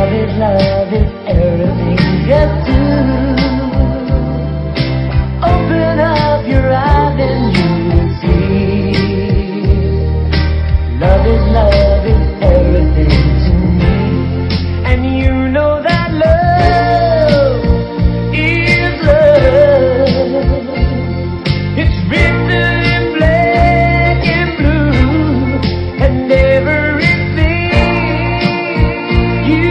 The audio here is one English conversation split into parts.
love is everything you do. Open up your eyes and you will see. Love is everything to me. And you know that love is love. It's written in black and blue, and everything you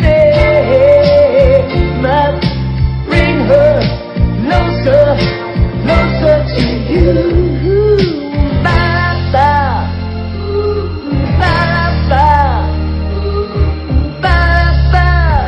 say must bring her closer, closer to you. Ba-da-ba, ba-da-ba, ba-da-ba.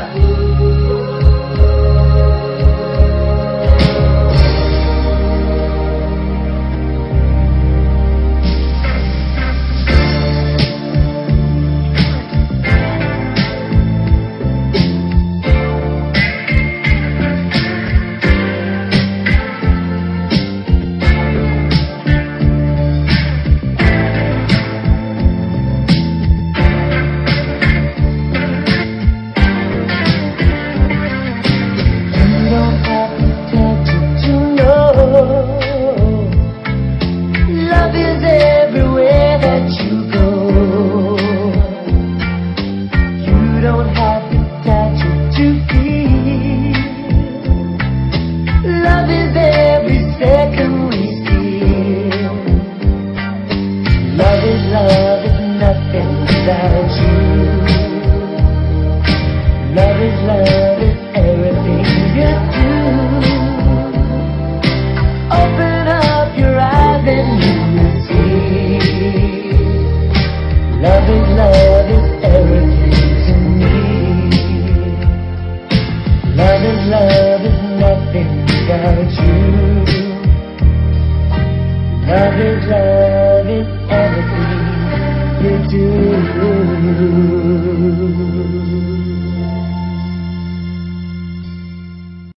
Love is everywhere that you go. You don't have to touch it to feel. Love is every second we steal. Love is nothing without you. Love is everything you do. Open up your eyes and you will see. Love is everything to me. Love is nothing without you. Love is everything you do.